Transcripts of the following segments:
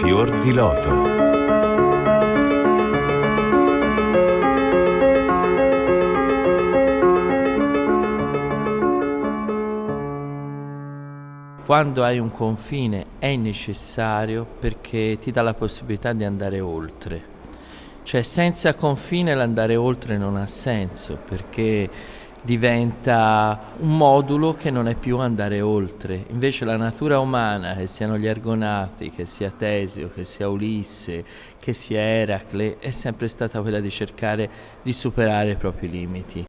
Fior di loto. Quando hai un confine è necessario perché ti dà la possibilità di andare oltre. Cioè senza confine l'andare oltre non ha senso, perché diventa un modulo che non è più andare oltre. Invece la natura umana, che siano gli Argonati, che sia Teseo, che sia Ulisse, che sia Eracle, è sempre stata quella di cercare di superare i propri limiti.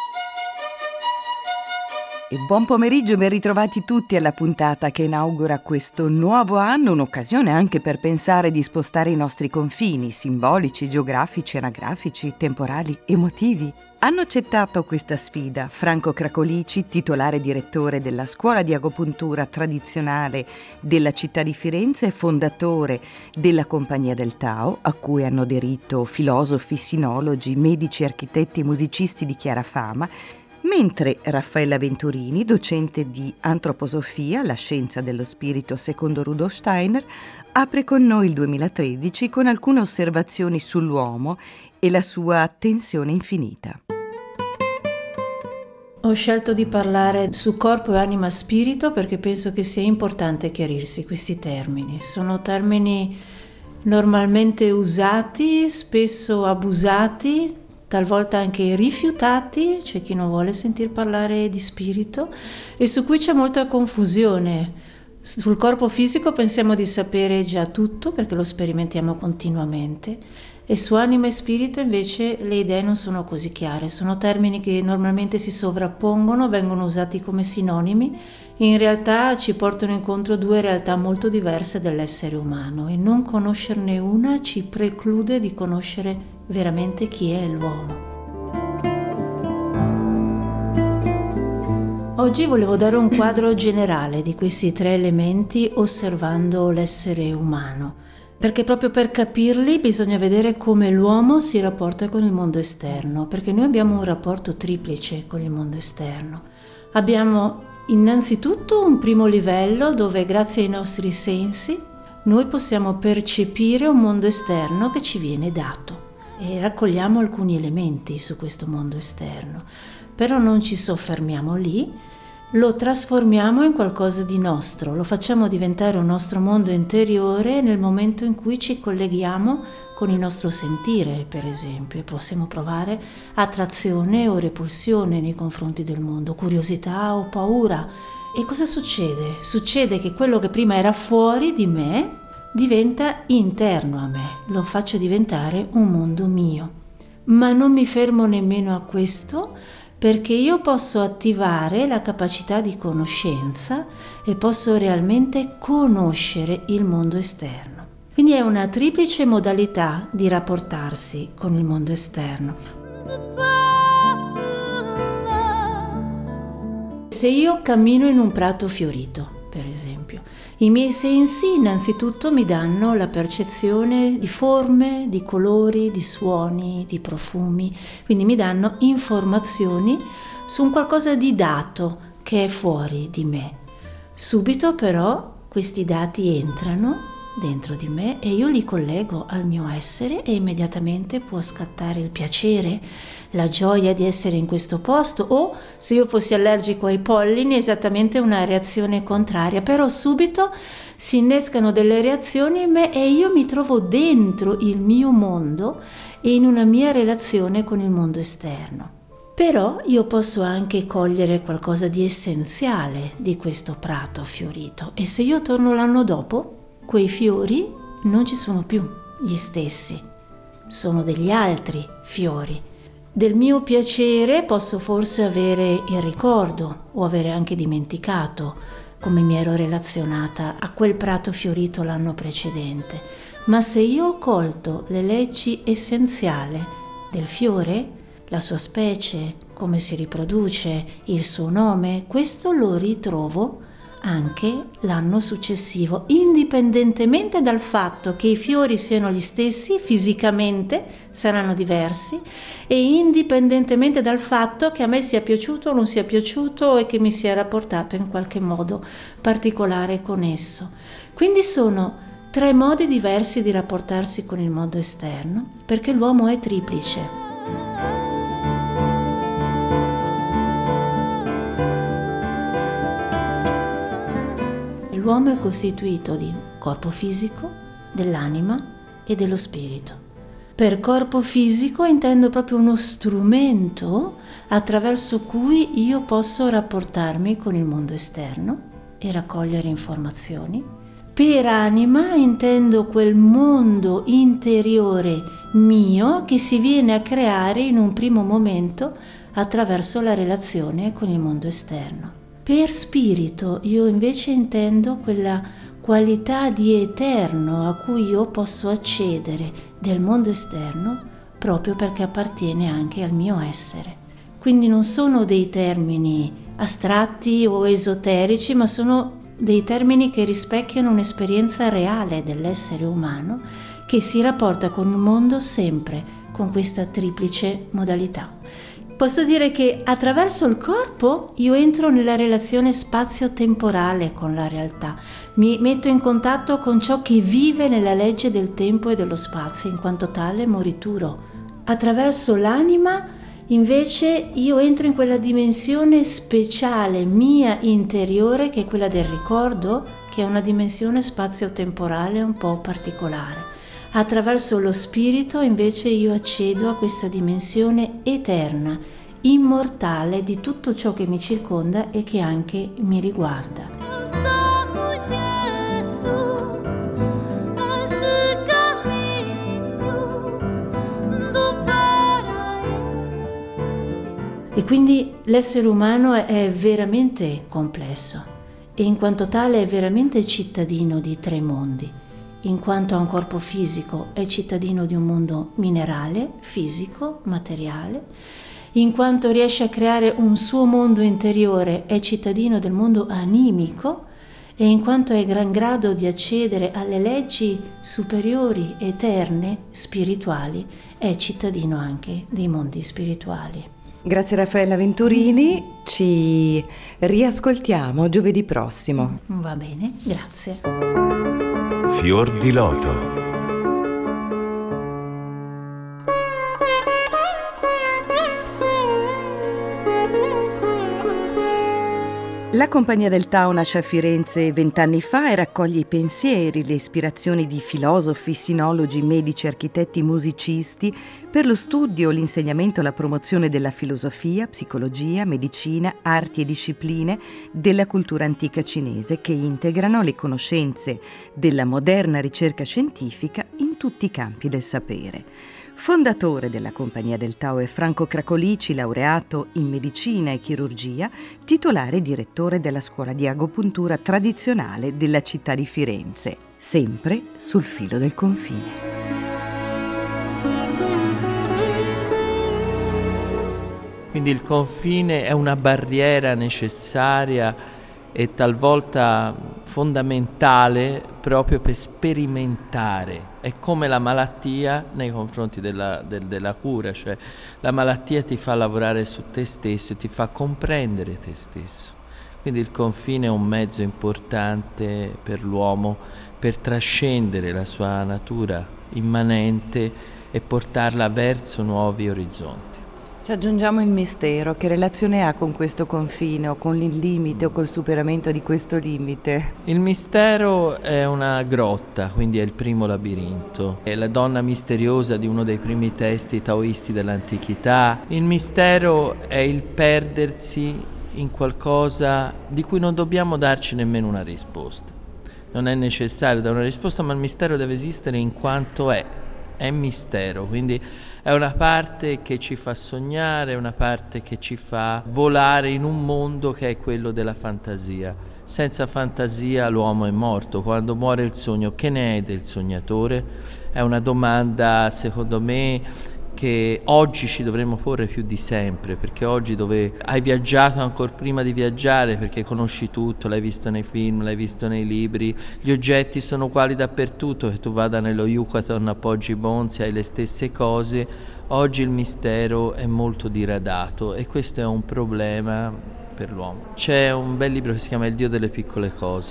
E buon pomeriggio e ben ritrovati tutti alla puntata che inaugura questo nuovo anno, un'occasione anche per pensare di spostare i nostri confini simbolici, geografici, anagrafici, temporali, emotivi. Hanno accettato questa sfida Franco Cracolici, titolare direttore della scuola di agopuntura tradizionale della città di Firenze e fondatore della Compagnia del Tao, a cui hanno aderito filosofi, sinologi, medici, architetti e musicisti di chiara fama, mentre Raffaella Venturini, docente di antroposofia, la scienza dello spirito secondo Rudolf Steiner, apre con noi il 2013 con alcune osservazioni sull'uomo e la sua tensione infinita. Ho scelto di parlare su corpo e anima spirito perché penso che sia importante chiarirsi questi termini. Sono termini normalmente usati, spesso abusati, talvolta anche rifiutati, c'è chi non vuole sentir parlare di spirito e su cui c'è molta confusione. Sul corpo fisico pensiamo di sapere già tutto perché lo sperimentiamo continuamente e su anima e spirito invece le idee non sono così chiare, sono termini che normalmente si sovrappongono, vengono usati come sinonimi, in realtà ci portano incontro due realtà molto diverse dell'essere umano e non conoscerne una ci preclude di conoscere veramente chi è l'uomo. Oggi volevo dare un quadro generale di questi tre elementi osservando l'essere umano, perché proprio per capirli bisogna vedere come l'uomo si rapporta con il mondo esterno, perché noi abbiamo un rapporto triplice con il mondo esterno. Abbiamo innanzitutto un primo livello dove grazie ai nostri sensi noi possiamo percepire un mondo esterno che ci viene dato. E raccogliamo alcuni elementi su questo mondo esterno, però non ci soffermiamo lì, lo trasformiamo in qualcosa di nostro, lo facciamo diventare un nostro mondo interiore nel momento in cui ci colleghiamo con il nostro sentire, per esempio, e possiamo provare attrazione o repulsione nei confronti del mondo, curiosità o paura. E cosa succede? Succede che quello che prima era fuori di me diventa interno a me, lo faccio diventare un mondo mio. Ma non mi fermo nemmeno a questo, perché io posso attivare la capacità di conoscenza e posso realmente conoscere il mondo esterno. Quindi è una triplice modalità di rapportarsi con il mondo esterno. Se io cammino in un prato fiorito, per esempio, i miei sensi innanzitutto mi danno la percezione di forme, di colori, di suoni, di profumi, quindi mi danno informazioni su un qualcosa di dato che è fuori di me. Subito però questi dati entrano dentro di me e io li collego al mio essere e immediatamente può scattare il piacere, la gioia di essere in questo posto o, se io fossi allergico ai pollini, esattamente una reazione contraria, però subito si innescano delle reazioni in me e io mi trovo dentro il mio mondo e in una mia relazione con il mondo esterno. Però io posso anche cogliere qualcosa di essenziale di questo prato fiorito e se io torno l'anno dopo, quei fiori non ci sono più gli stessi, sono degli altri fiori. Del mio piacere posso forse avere il ricordo o avere anche dimenticato come mi ero relazionata a quel prato fiorito l'anno precedente, ma se io ho colto le leggi essenziali del fiore, la sua specie, come si riproduce, il suo nome, questo lo ritrovo anche l'anno successivo, indipendentemente dal fatto che i fiori siano gli stessi, fisicamente saranno diversi, e indipendentemente dal fatto che a me sia piaciuto o non sia piaciuto e che mi sia rapportato in qualche modo particolare con esso. Quindi sono 3 modi diversi di rapportarsi con il mondo esterno, perché l'uomo è triplice. L'uomo è costituito di corpo fisico, dell'anima e dello spirito. Per corpo fisico intendo proprio uno strumento attraverso cui io posso rapportarmi con il mondo esterno e raccogliere informazioni. Per anima intendo quel mondo interiore mio che si viene a creare in un primo momento attraverso la relazione con il mondo esterno. Per spirito io invece intendo quella qualità di eterno a cui io posso accedere del mondo esterno proprio perché appartiene anche al mio essere. Quindi non sono dei termini astratti o esoterici, ma sono dei termini che rispecchiano un'esperienza reale dell'essere umano che si rapporta con il mondo sempre con questa triplice modalità. Posso dire che attraverso il corpo io entro nella relazione spazio-temporale con la realtà, mi metto in contatto con ciò che vive nella legge del tempo e dello spazio, in quanto tale morituro. Attraverso l'anima invece io entro in quella dimensione speciale mia interiore che è quella del ricordo, che è una dimensione spazio-temporale un po' particolare. Attraverso lo spirito invece io accedo a questa dimensione eterna, immortale di tutto ciò che mi circonda e che anche mi riguarda. E quindi l'essere umano è veramente complesso e in quanto tale è veramente cittadino di 3 mondi. In quanto ha un corpo fisico è cittadino di un mondo minerale, fisico, materiale. In quanto riesce a creare un suo mondo interiore è cittadino del mondo animico e in quanto è in gran grado di accedere alle leggi superiori, eterne, spirituali, è cittadino anche dei mondi spirituali. Grazie Raffaella Venturini, ci riascoltiamo giovedì prossimo. Va bene, grazie. Fior di loto. La Compagnia del Tao nasce a Firenze 20 anni fa e raccoglie i pensieri, le ispirazioni di filosofi, sinologi, medici, architetti, musicisti per lo studio, l'insegnamento e la promozione della filosofia, psicologia, medicina, arti e discipline della cultura antica cinese che integrano le conoscenze della moderna ricerca scientifica in tutti i campi del sapere. Fondatore della Compagnia del Tao è Franco Cracolici, laureato in medicina e chirurgia, titolare e direttore della scuola di agopuntura tradizionale della città di Firenze, sempre sul filo del confine. Quindi il confine è una barriera necessaria e talvolta fondamentale proprio per sperimentare. È come la malattia nei confronti della cura, cioè la malattia ti fa lavorare su te stesso, ti fa comprendere te stesso. Quindi il confine è un mezzo importante per l'uomo per trascendere la sua natura immanente e portarla verso nuovi orizzonti. Ci aggiungiamo il mistero. Che relazione ha con questo confine o con il limite o col superamento di questo limite? Il mistero è una grotta, quindi è il primo labirinto. È la donna misteriosa di uno dei primi testi taoisti dell'antichità. Il mistero è il perdersi in qualcosa di cui non dobbiamo darci nemmeno una risposta. Non è necessario dare una risposta, ma il mistero deve esistere in quanto è mistero, quindi è una parte che ci fa sognare, una parte che ci fa volare in un mondo che è quello della fantasia. Senza fantasia l'uomo è morto. Quando muore il sogno, che ne è del sognatore? È una domanda, secondo me, che oggi ci dovremmo porre più di sempre, perché oggi dove hai viaggiato ancora prima di viaggiare, perché conosci tutto, l'hai visto nei film, l'hai visto nei libri, gli oggetti sono uguali dappertutto, che tu vada nello Yucatan a Poggi Bonzi hai le stesse cose. Oggi il mistero è molto diradato e questo è un problema per l'uomo. C'è un bel libro che si chiama Il Dio delle piccole cose,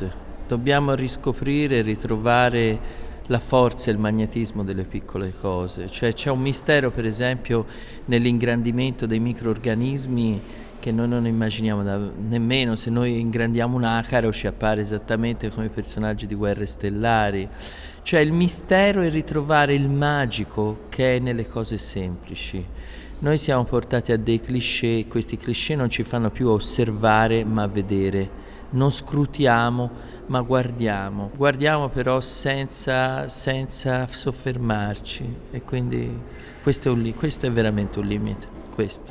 Dobbiamo riscoprire e ritrovare la forza e il magnetismo delle piccole cose. Cioè c'è un mistero, per esempio, nell'ingrandimento dei microrganismi che noi non immaginiamo nemmeno. Se noi ingrandiamo un acaro ci appare esattamente come i personaggi di Guerre Stellari. Cioè il mistero è ritrovare il magico che è nelle cose semplici. Noi siamo portati a dei cliché, questi cliché non ci fanno più osservare ma vedere. Non scrutiamo ma guardiamo però senza soffermarci, e quindi questo è veramente un limite, questo.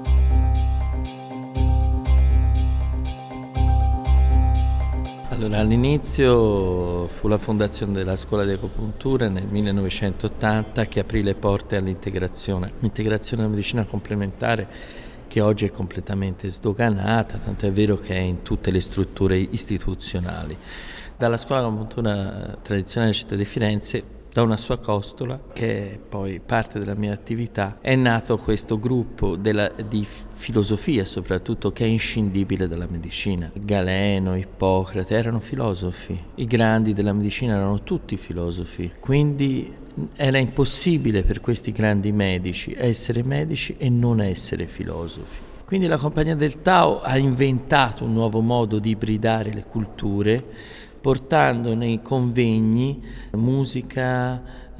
Allora, all'inizio fu la fondazione della scuola di agopuntura nel 1980 che aprì le porte all'integrazione della medicina complementare, che oggi è completamente sdoganata, tanto è vero che è in tutte le strutture istituzionali. Dalla scuola di agopuntura tradizionale della città di Firenze, da una sua costola, che è poi parte della mia attività, è nato questo gruppo di filosofia soprattutto, che è inscindibile dalla medicina. Galeno, Ippocrate erano filosofi, i grandi della medicina erano tutti filosofi, quindi era impossibile per questi grandi medici essere medici e non essere filosofi. Quindi la Compagnia del Tao ha inventato un nuovo modo di ibridare le culture, portando nei convegni musica,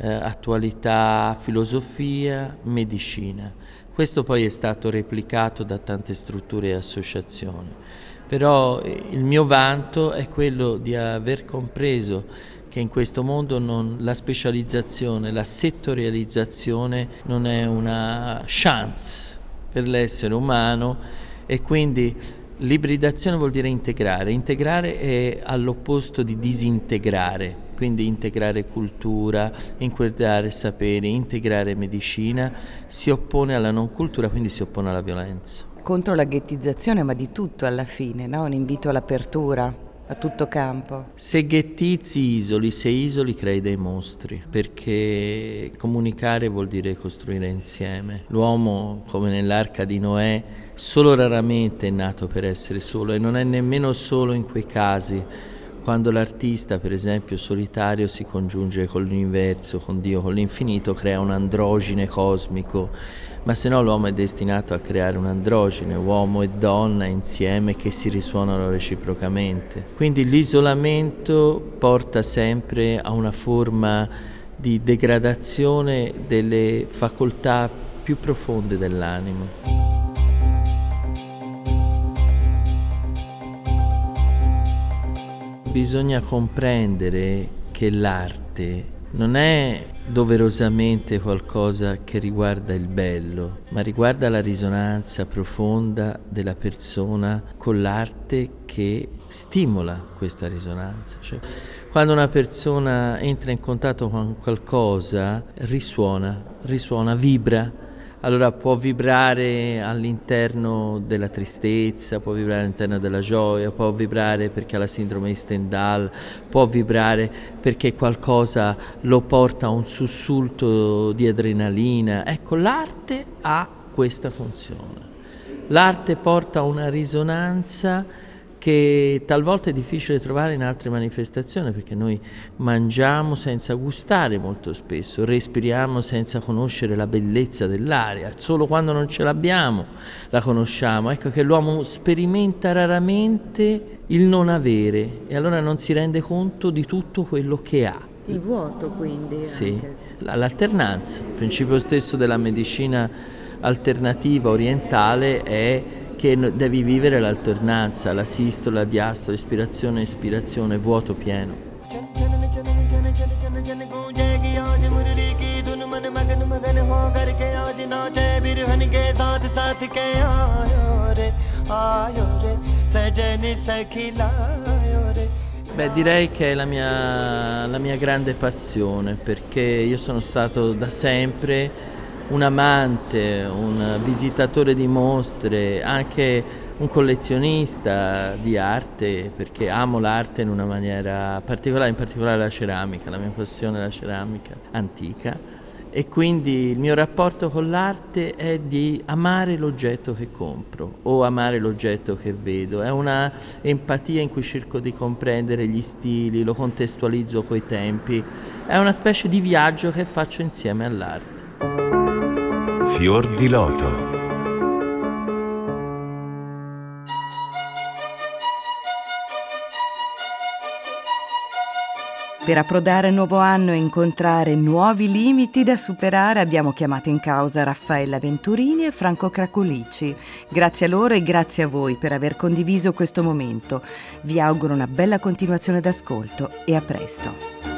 attualità, filosofia, medicina. Questo poi è stato replicato da tante strutture e associazioni. Però il mio vanto è quello di aver compreso che in questo mondo la specializzazione, la settorializzazione non è una chance per l'essere umano, e quindi l'ibridazione vuol dire integrare. Integrare è all'opposto di disintegrare, quindi integrare cultura, integrare saperi, integrare medicina, si oppone alla non cultura, quindi si oppone alla violenza. Contro la ghettizzazione, ma di tutto alla fine, no? Un invito all'apertura a tutto campo. Se ghettizzi se isoli crei dei mostri, perché comunicare vuol dire costruire insieme. L'uomo, come nell'arca di Noè, solo raramente è nato per essere solo, e non è nemmeno solo in quei casi, quando l'artista, per esempio solitario, si congiunge con l'universo, con Dio, con l'infinito, crea un androgine cosmico. Ma se no l'uomo è destinato a creare un androgene, uomo e donna insieme che si risuonano reciprocamente. Quindi l'isolamento porta sempre a una forma di degradazione delle facoltà più profonde dell'animo. Bisogna comprendere che l'arte non è doverosamente qualcosa che riguarda il bello, ma riguarda la risonanza profonda della persona con l'arte che stimola questa risonanza. Cioè, quando una persona entra in contatto con qualcosa, risuona, vibra. Allora può vibrare all'interno della tristezza, può vibrare all'interno della gioia, può vibrare perché ha la sindrome di Stendhal, può vibrare perché qualcosa lo porta a un sussulto di adrenalina. Ecco, l'arte ha questa funzione. L'arte porta a una risonanza che talvolta è difficile trovare in altre manifestazioni, perché noi mangiamo senza gustare molto spesso, respiriamo senza conoscere la bellezza dell'aria, solo quando non ce l'abbiamo la conosciamo. Ecco che l'uomo sperimenta raramente il non avere, e allora non si rende conto di tutto quello che ha. Il vuoto, quindi. Sì, anche. l'alternanza, il principio stesso della medicina alternativa orientale è che devi vivere l'alternanza, la sistole, la diastole, ispirazione, espirazione, vuoto pieno. Beh, direi che è la mia grande passione, perché io sono stato da sempre un amante, un visitatore di mostre, anche un collezionista di arte, perché amo l'arte in una maniera particolare, in particolare la ceramica. La mia passione è la ceramica antica, E quindi il mio rapporto con l'arte è di amare l'oggetto che compro o amare l'oggetto che vedo. È una empatia in cui cerco di comprendere gli stili, lo contestualizzo coi tempi. È una specie di viaggio che faccio insieme all'arte. Fior di loto. Per approdare al nuovo anno e incontrare nuovi limiti da superare abbiamo chiamato in causa Raffaella Venturini e Franco Cracolici. Grazie a loro e grazie a voi per aver condiviso questo momento. Vi auguro una bella continuazione d'ascolto e a presto.